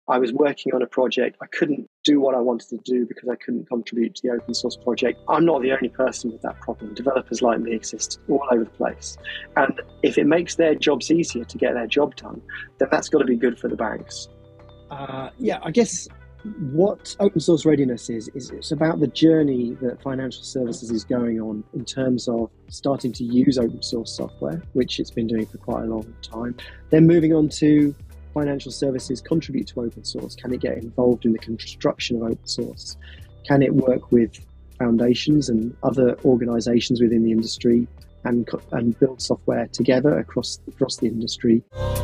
I was working on a project. I couldn't do what I wanted to do because I couldn't contribute to the open source project. I'm not the only person with that problem. Developers like me exist all over the place. And if it makes their jobs easier to get their job done, then that's got to be good for the banks. I guess what open source readiness is it's about the journey that financial services is going on in terms of starting to use open source software, which it's been doing for quite a long time. Then moving on to financial services contribute to open source. Can it get involved in the construction of open source? Can it work with foundations and other organizations within the industry and build software together across the industry?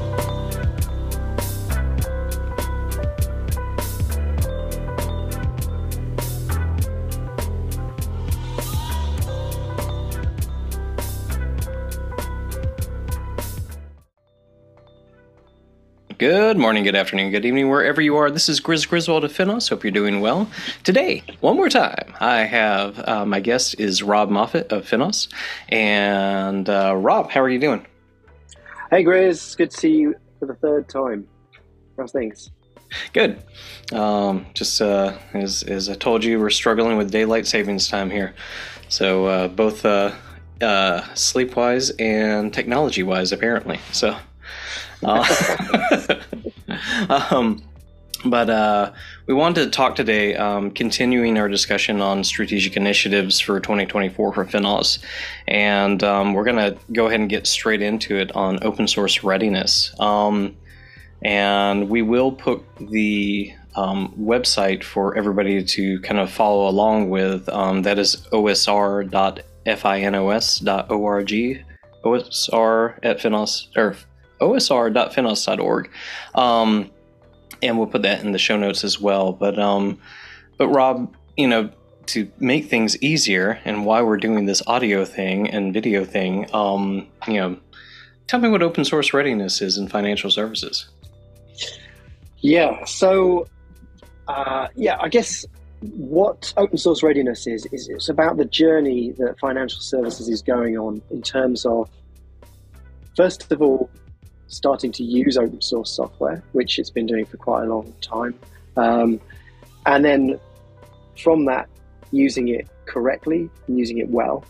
Good morning, good afternoon, good evening, wherever you are. This is Griswold of Finos. Hope you're doing well. Today, one more time, I have my guest is Rob Moffett of Finos. And Rob, how are you doing? Hey, Grizz. Good to see you for the third time. How's things? Good. As I told you, we're struggling with daylight savings time here. So both sleep-wise and technology-wise, apparently. So... But we wanted to talk today, continuing our discussion on strategic initiatives for 2024 for Finos, and we're going to go ahead and get straight into it on open source readiness. And we will put the website for everybody to kind of follow along with. That is osr.finos.org, OSR at Finos, or osr.finos.org, and we'll put that in the show notes as well. But Rob, to make things easier and why we're doing this audio thing and video thing, tell me what open source readiness is in financial services. Yeah. So, I guess what open source readiness is it's about the journey that financial services is going on in terms of, first of all, starting to use open source software, which it's been doing for quite a long time. And then from that, using it correctly, using it well,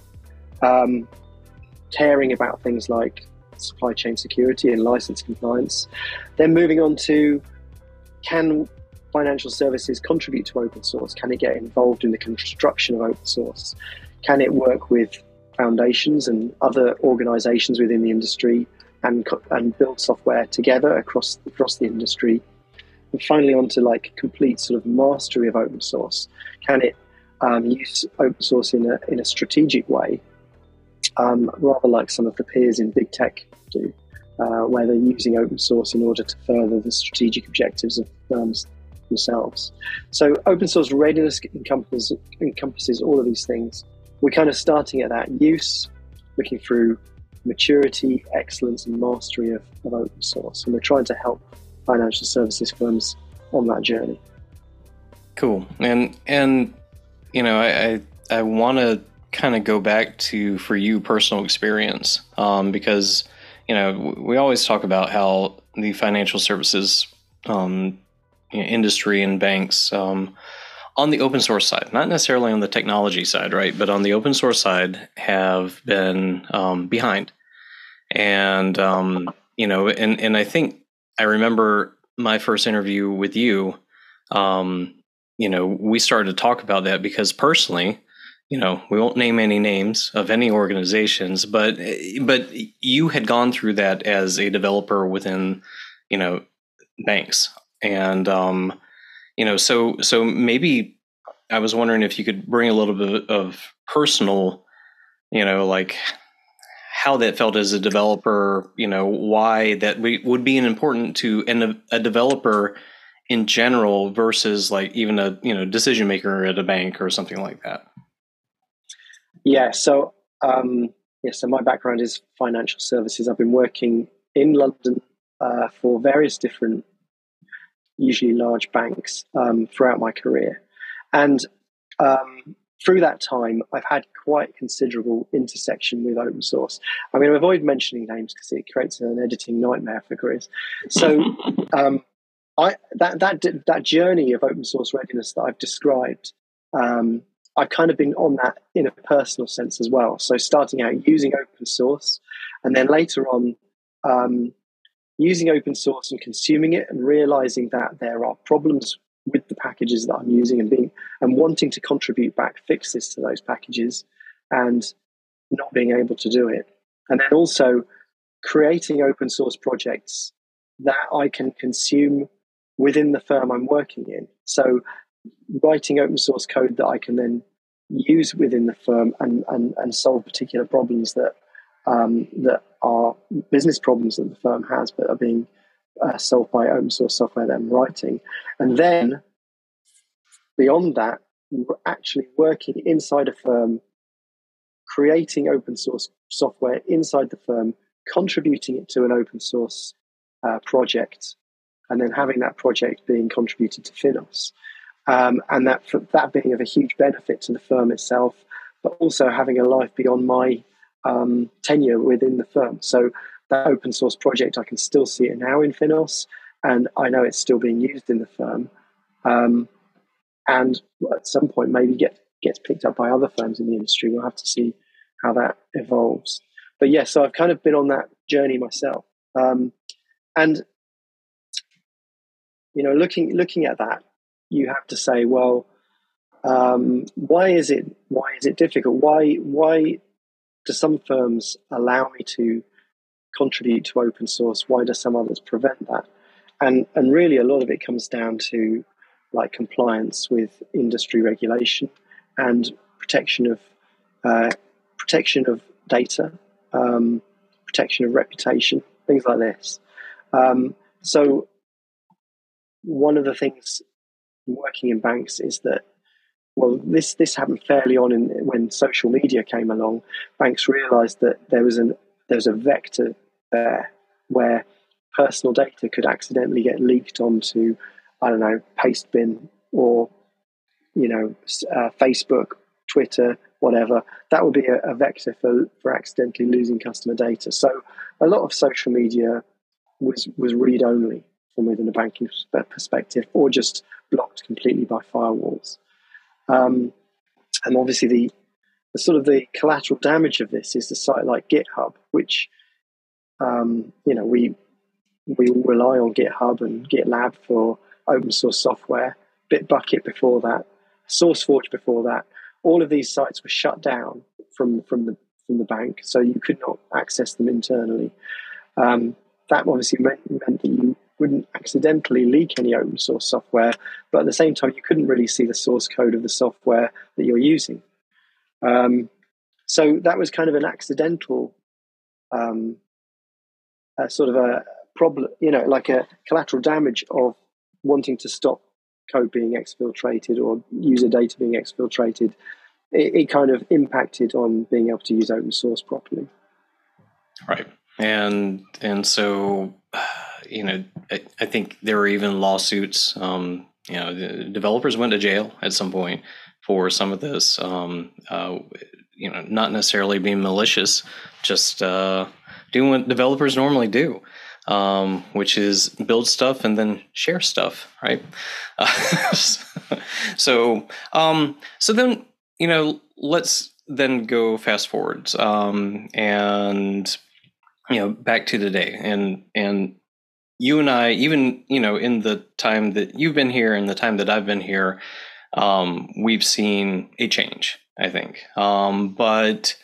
caring about things like supply chain security and license compliance. Then moving on to, can financial services contribute to open source? Can it get involved in the construction of open source? Can it work with foundations and other organizations within the industry and build software together across the industry? And finally, on to like complete sort of mastery of open source. Can it use open source in a strategic way, rather like some of the peers in big tech do, where they're using open source in order to further the strategic objectives of firms themselves. So open source readiness encompasses all of these things. We're kind of starting at that use, looking through maturity, excellence, and mastery of open source. And we're trying to help financial services firms on that journey. Cool. And I want to kind of go back to, for you, personal experience, because, we always talk about how the financial services industry and banks, on the open source side, not necessarily on the technology side, right? But on the open source side have been behind. And, and I think I remember my first interview with you, we started to talk about that because personally, we won't name any names of any organizations, but you had gone through that as a developer within, banks. And, so maybe I was wondering if you could bring a little bit of personal, like how that felt as a developer, why that would be important to a developer in general versus like even a, decision maker at a bank or something like that. Yeah. So, so my background is financial services. I've been working in London for various different, usually large banks, throughout my career. And through that time, I've had quite considerable intersection with open source. I'm going to avoid mentioning names because it creates an editing nightmare for Grizz. So that journey of open source readiness that I've described, I've kind of been on that in a personal sense as well. So starting out using open source, and then later on using open source and consuming it, and realizing that there are problems with the packages that I'm using, and wanting to contribute back fixes to those packages, and not being able to do it. And then also creating open source projects that I can consume within the firm I'm working in. So writing open source code that I can then use within the firm and solve particular problems that are business problems that the firm has, but are being solved by open source software that I'm writing. And then beyond that, actually working inside a firm, creating open source software inside the firm, contributing it to an open source project, and then having that project being contributed to Finos. And that being of a huge benefit to the firm itself, but also having a life beyond my tenure within the firm. So that open source project, I can still see it now in Finos, and I know it's still being used in the firm. And at some point, maybe gets picked up by other firms in the industry. We'll have to see how that evolves. But yes, so I've kind of been on that journey myself. And looking at that, you have to say, well, why is it difficult? Why do some firms allow me to contribute to open source? Why do some others prevent that? And really, a lot of it comes down to like compliance with industry regulation and protection of data, protection of reputation, things like this. So one of the things working in banks is that, well, this happened fairly on when social media came along. Banks realized that there was a vector there where personal data could accidentally get leaked onto, I don't know, Pastebin or Facebook, Twitter, whatever. That would be a vector for accidentally losing customer data. So a lot of social media was read only from within a banking perspective, or just blocked completely by firewalls. And obviously the sort of the collateral damage of this is the site like GitHub, which we rely on GitHub and GitLab for open source software, Bitbucket before that, SourceForge before that. All of these sites were shut down from the bank, so you could not access them internally. That obviously meant that you wouldn't accidentally leak any open source software, but at the same time, you couldn't really see the source code of the software that you're using. So that was kind of an accidental sort of a problem, like a collateral damage of wanting to stop code being exfiltrated or user data being exfiltrated. It kind of impacted on being able to use open source properly. Right. And so, I think there were even lawsuits. The developers went to jail at some point for some of this. Not necessarily being malicious, just doing what developers normally do, which is build stuff and then share stuff, right? So then, let's then go fast forwards, and back to today, and you and I, even in the time that you've been here and the time that I've been here, we've seen a change, I think, but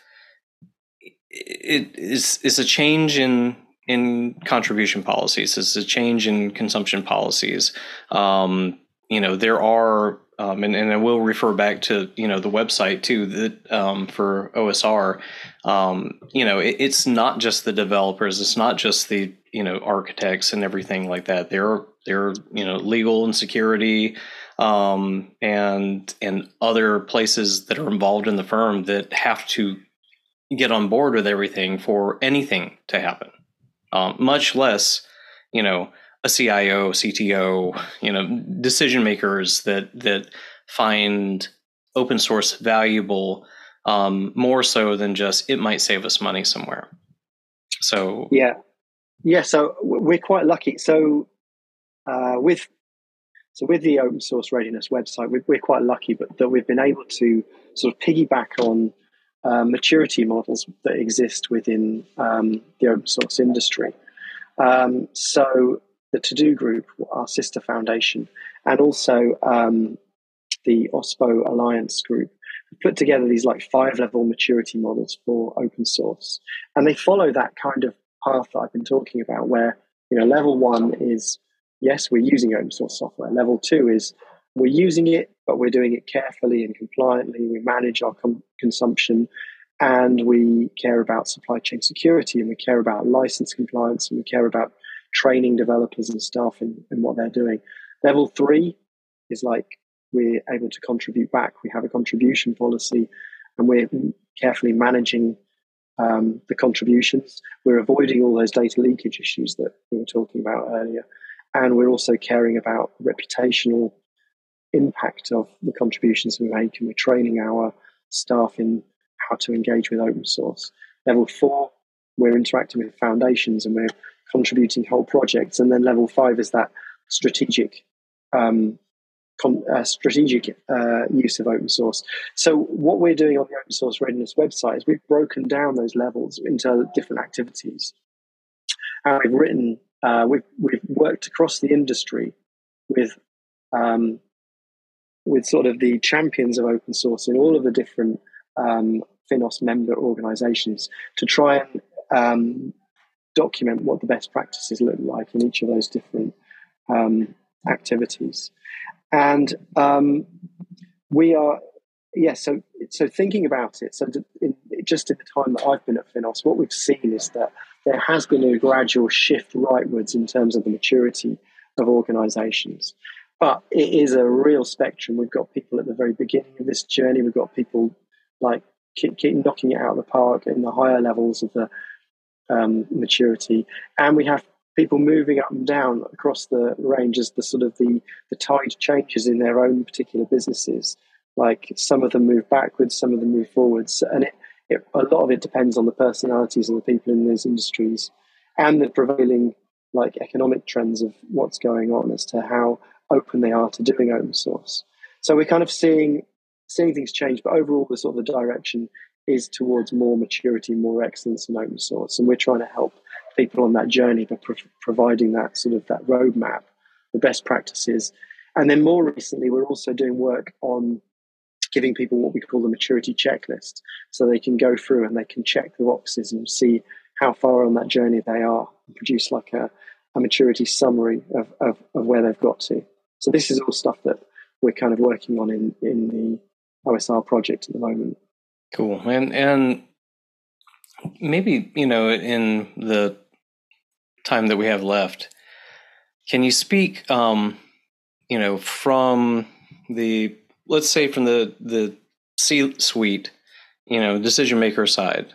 it's a change in contribution policies. It's a change in consumption policies. There are, and I will refer back to, the website too, that for OSR, it's not just the developers. It's not just the, architects and everything like that. There are legal and security, and other places that are involved in the firm that have to get on board with everything for anything to happen. Much less, a CIO, CTO, decision makers that find open source valuable, more so than just it might save us money somewhere. So yeah. So we're quite lucky. So with with the open source readiness website, we're quite lucky, but that we've been able to sort of piggyback on maturity models that exist within the open source industry. So the To-Do Group, our sister foundation, and also the OSPO Alliance Group put together these like 5-level maturity models for open source, and they follow that kind of path that I've been talking about, where level 1 is, yes, we're using open source software. Level 2 is we're using it, but we're doing it carefully and compliantly. We manage our consumption, and we care about supply chain security, and we care about license compliance, and we care about training developers and staff in what they're doing. Level 3 is like we're able to contribute back. We have a contribution policy, and we're carefully managing the contributions. We're avoiding all those data leakage issues that we were talking about earlier. And we're also caring about the reputational impact of the contributions we make, and we're training our staff in how to engage with open source. Level 4, we're interacting with foundations and we're contributing whole projects. And then level 5 is that strategic use of open source. So what we're doing on the Open Source Readiness website is we've broken down those levels into different activities. And we've written, we've worked across the industry with sort of the champions of open source in all of the different FinOS member organizations to try and document what the best practices look like in each of those different activities. And we are, so thinking about it, just in the time that I've been at FinOS, what we've seen is that there has been a gradual shift rightwards in terms of the maturity of organizations. But it is a real spectrum. We've got people at the very beginning of this journey. We've got people like keep knocking it out of the park in the higher levels of the maturity. And we have people moving up and down across the range as the tide changes in their own particular businesses. Like some of them move backwards, some of them move forwards. And a lot of it depends on the personalities of the people in those industries and the prevailing economic trends of what's going on as to how open they are to doing open source. So we're kind of seeing things change, but overall the direction is towards more maturity, more excellence in open source. And we're trying to help people on that journey by providing that that roadmap, the best practices. And then more recently, we're also doing work on giving people what we call the maturity checklist, so they can go through and they can check the boxes and see how far on that journey they are and produce a maturity summary of where they've got to. So this is all stuff that we're kind of working on in the OSR project at the moment. Cool. And maybe, in the time that we have left, can you speak, from let's say from the C-suite, decision maker side,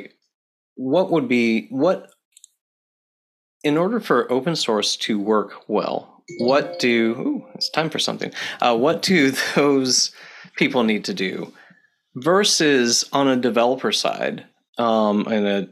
in order for open source to work well, it's time for something. What do those people need to do versus on a developer side, and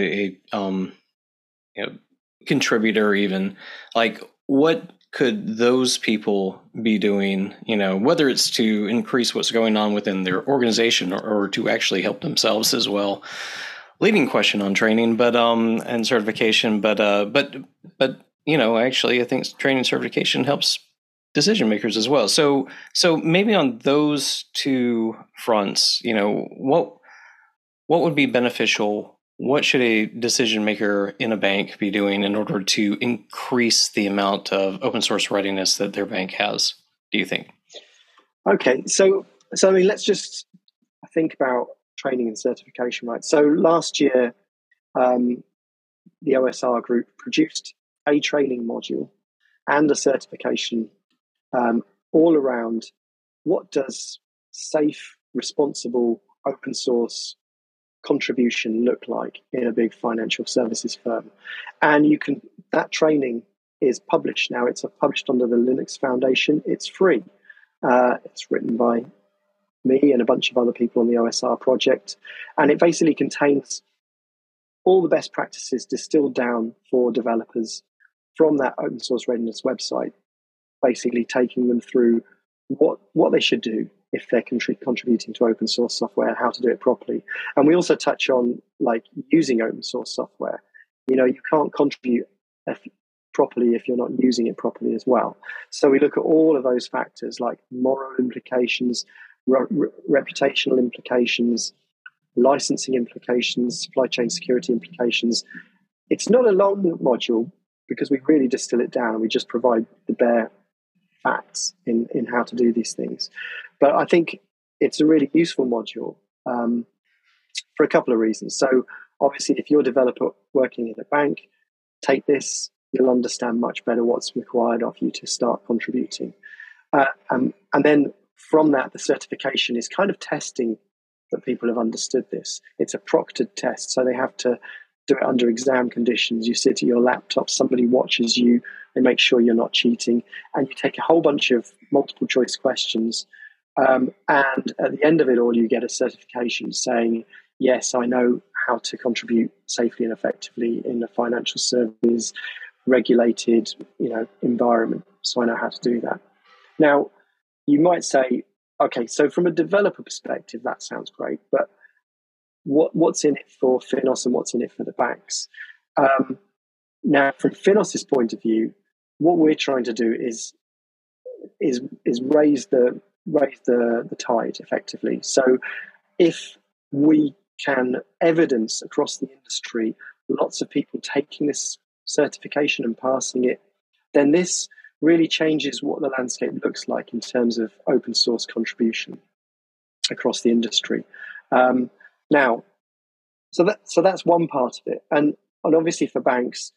a contributor even, what could those people be doing, whether it's to increase what's going on within their organization or to actually help themselves as well? Leading question on training, but and certification, but actually I think training certification helps decision makers as well. So maybe on those two fronts, what would be beneficial? What should a decision maker in a bank be doing in order to increase the amount of open source readiness that their bank has, do you think? Okay, so let's just think about training and certification, right? So last year, the OSR group produced a training module and a certification all around what does safe, responsible, open source contribution look like in a big financial services firm. And that training is published now. It's published under the Linux Foundation. It's free. It's written by me and a bunch of other people on the OSR project. And it basically contains all the best practices distilled down for developers from that open source readiness website, basically taking them through what they should do if they're contributing to open source software, how to do it properly. And we also touch on like using open source software. You can't contribute properly if you're not using it properly as well. So we look at all of those factors like moral implications, reputational implications, licensing implications, supply chain security implications. It's not a long module because we really distill it down and we just provide the bare facts in how to do these things. But I think it's a really useful module for a couple of reasons. So obviously, if you're a developer working in a bank, take this, you'll understand much better what's required of you to start contributing. And then from that, the certification is kind of testing that people have understood this. It's a proctored test, so they have to do it under exam conditions. You sit at your laptop, somebody watches you, they make sure you're not cheating, and you take a whole bunch of multiple choice questions. And at the end of it all, you get a certification saying, yes, I know how to contribute safely and effectively in a financial services regulated, environment. So I know how to do that. Now, you might say, okay, so from a developer perspective, that sounds great, but what's in it for Finos and what's in it for the banks? Now, from Finos's point of view, what we're trying to do is raise the tide effectively. So if we can evidence across the industry lots of people taking this certification and passing it, then this really changes what the landscape looks like in terms of open source contribution across the industry. Now, so that's one part of it, and obviously for banks,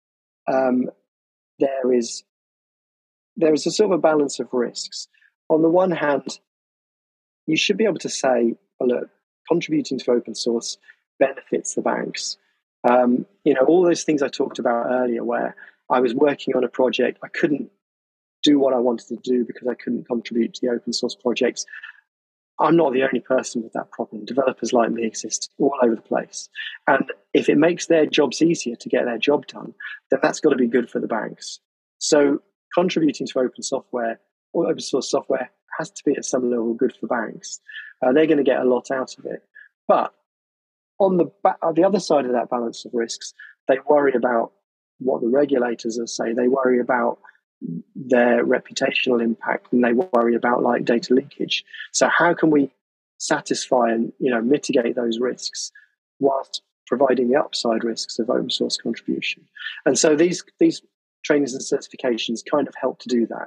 there is a sort of a balance of risks. On the one hand, you should be able to say, well, look, contributing to open source benefits the banks. All those things I talked about earlier, where I was working on a project, I couldn't do what I wanted to do because I couldn't contribute to the open source projects. I'm not the only person with that problem. Developers like me exist all over the place. And if it makes their jobs easier to get their job done, then that's got to be good for the banks. So contributing to open software or open source software has to be at some level good for banks. They're going to get a lot out of it. But on the other side of that balance of risks, they worry about what the regulators will say. They worry about their reputational impact, and they worry about like data leakage. So how can we satisfy and mitigate those risks whilst providing the upside risks of open source contribution? And so these trainings and certifications kind of help to do that.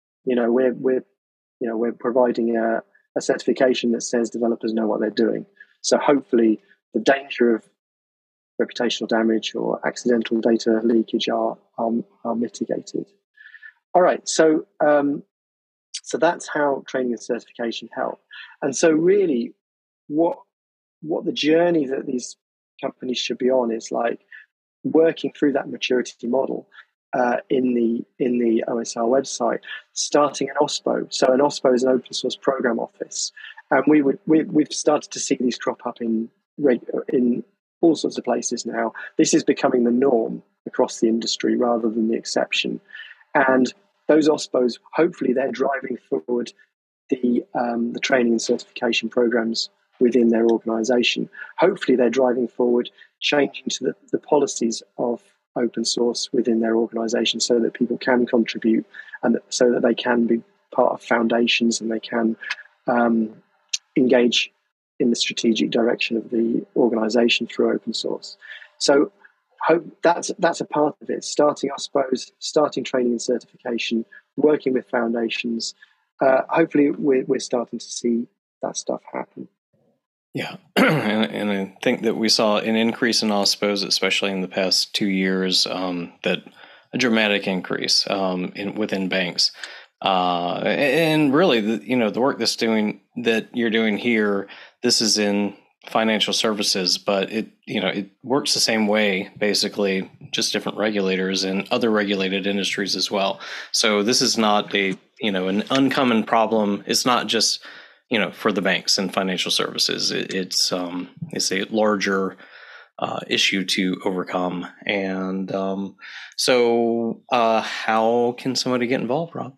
We're providing a certification that says developers know what they're doing. So hopefully the danger of reputational damage or accidental data leakage are mitigated. All right, so that's how training and certification help. And so really what the journey that these companies should be on is like working through that maturity model in the OSR website, starting an OSPO. So an OSPO is an open source program office. And we've started to see these crop up in all sorts of places now. This is becoming the norm across the industry rather than the exception. And those OSPOs, hopefully they're driving forward the training and certification programs within their organization. Hopefully they're driving forward changing to the policies of open source within their organization so that people can contribute and so that they can be part of foundations and they can engage in the strategic direction of the organization through open source. So that's a part of it. Starting, I suppose, starting training and certification, working with foundations. Hopefully, we're starting to see that stuff happen. Yeah, and I think that we saw an increase in OSPOs, especially in the past 2 years. That a dramatic increase within banks, and really, the work that you're doing here. This is in financial services, but it works the same way, basically, just different regulators and other regulated industries as well. So this is not an uncommon problem. It's not just for the banks and financial services. It's a larger issue to overcome. And so how can somebody get involved, Rob?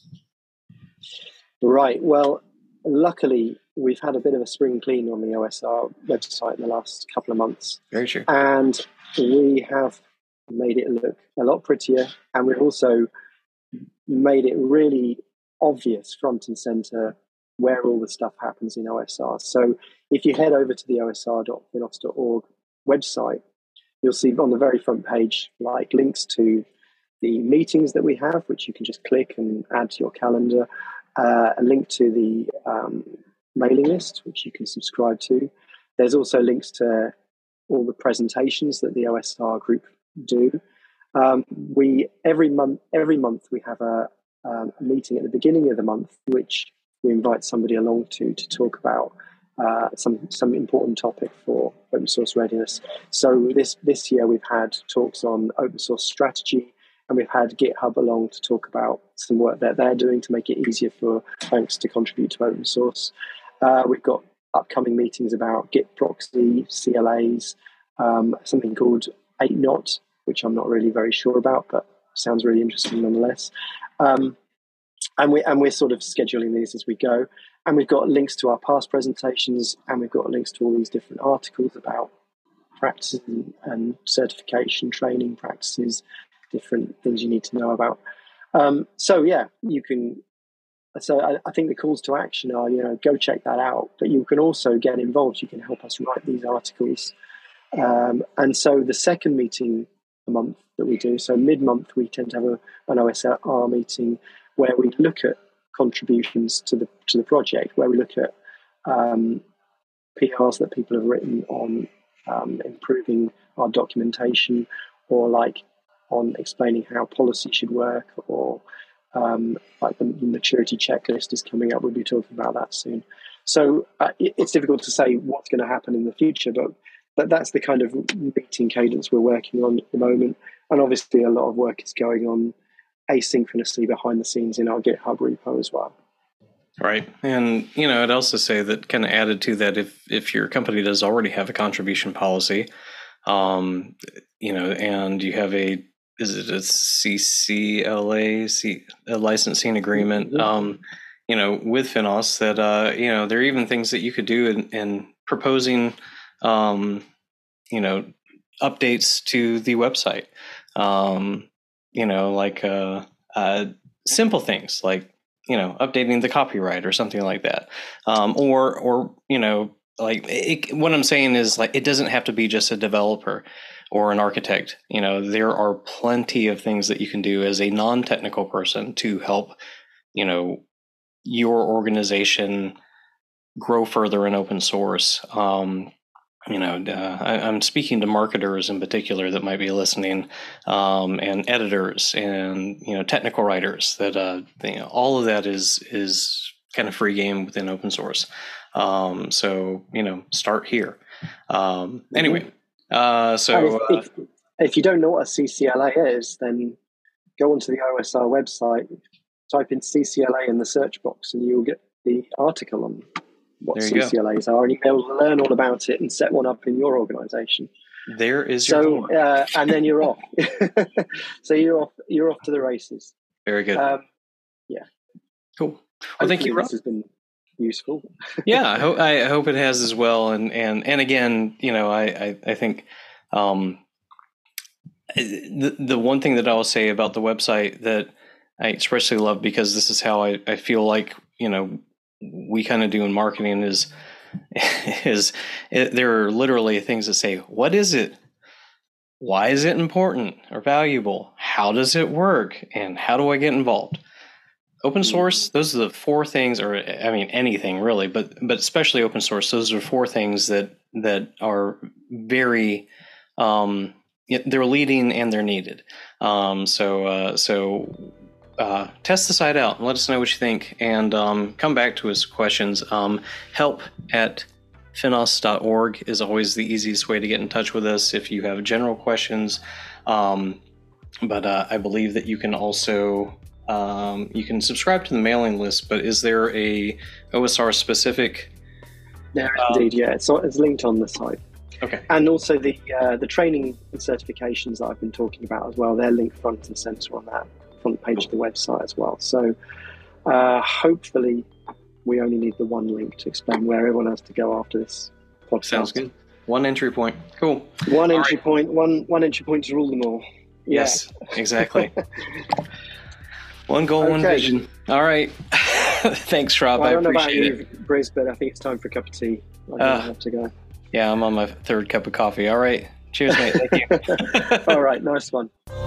Right. Well, luckily, we've had a bit of a spring clean on the OSR website in the last couple of months. Very true. And we have made it look a lot prettier. And we've also made it really obvious front and center where all the stuff happens in OSR. So if you head over to the osr.finos.org website, you'll see on the very front page, like links to the meetings that we have, which you can just click and add to your calendar, a link to the mailing list, which you can subscribe to. There's also links to all the presentations that the OSR group do. Every month we have a meeting at the beginning of the month, which we invite somebody along to talk about some important topic for open source readiness. So this year we've had talks on open source strategy, and we've had GitHub along to talk about some work that they're doing to make it easier for folks to contribute to open source. We've got upcoming meetings about Git proxy, CLAs, something called 8-Not, which I'm not really very sure about, but sounds really interesting nonetheless. And we're sort of scheduling these as we go. And we've got links to our past presentations, and we've got links to all these different articles about practices and certification, training practices, different things you need to know about. So you can. So I think the calls to action are, go check that out. But you can also get involved. You can help us write these articles. And so the second meeting a month that we do, so mid-month we tend to have an OSR meeting where we look at contributions to the project, where we look at PRs that people have written on improving our documentation, or like on explaining how policy should work, or like the maturity checklist is coming up. We'll be talking about that soon. So it's difficult to say what's going to happen in the future, but that's the kind of meeting cadence we're working on at the moment. And obviously a lot of work is going on asynchronously behind the scenes in our GitHub repo as well. Right. And, I'd also say that kind of added to that, if your company does already have a contribution policy, and you have is it a CCLA, a licensing agreement, Mm-hmm. with Finos, that, there are even things that you could do in proposing, updates to the website, like simple things like, updating the copyright or something like that. What I'm saying is, like, it doesn't have to be just a developer or an architect. There are plenty of things that you can do as a non-technical person to help, your organization grow further in open source. I'm speaking to marketers in particular that might be listening, and editors and, technical writers that, all of that is kind of free game within open source. So, start here. Anyway, if you don't know what a CCLA is, then go onto the OSR website, type in CCLA in the search box, and you'll get the article on what CCLAs are, and you'll be able to learn all about it and set one up in your organization. There is your homework. And then you're off. So you're off to the races. Very good. Yeah. Cool. Well, thank you, Rob. This has been useful. Yeah, I hope it has as well. And again, I think the one thing that I'll say about the website that I especially love, because this is how I feel like, we kind of do in marketing, is there are literally things that say, what is it? Why is it important or valuable? How does it work? And how do I get involved? Open source, those are the four things, or anything really, but especially open source. Those are four things that are very, they're leading and they're needed. Test the site out and let us know what you think, and come back to us with questions. help@finos.org is always the easiest way to get in touch with us if you have general questions. But I believe that you can also you can subscribe to the mailing list. But is there a OSR specific? There is indeed, yeah. It's linked on the site. Okay. And also the training and certifications that I've been talking about as well. They're linked front and center on that front page of the website as well. So hopefully we only need the one link to explain where everyone has to go after this podcast. Sounds good. One entry point. Cool. One entry point to rule them all. Yeah. Yes, exactly. One goal, one vision. All right. Thanks, Rob. Well, I don't know about appreciate you, Briz, but I think it's time for a cup of tea. I have to go. Yeah, I'm on my third cup of coffee. All right. Cheers, mate. Thank you. All right. Nice one.